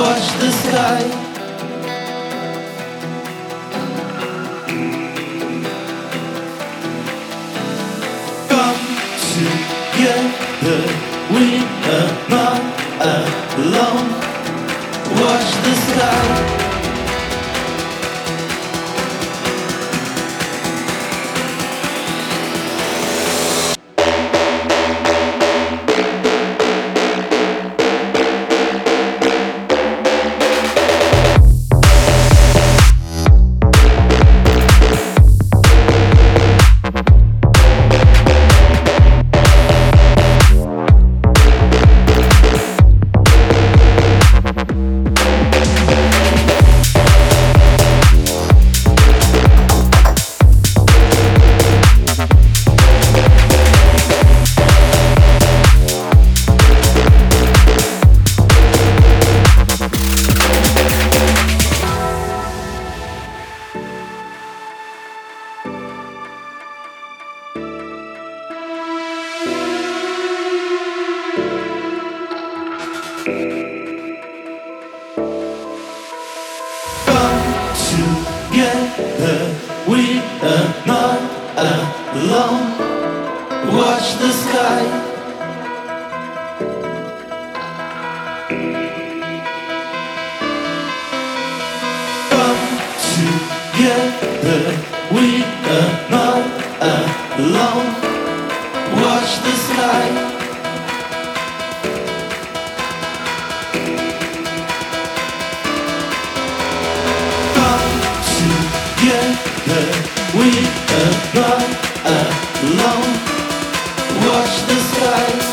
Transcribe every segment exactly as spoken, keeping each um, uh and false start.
watch the sky. Come together, we are not alone. Watch the sky. Together, we are not alone. Watch the sky. Come together, we are not alone. Watch the sky. Together, we are not alone. Watch the sky.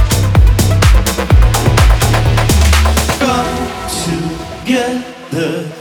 Together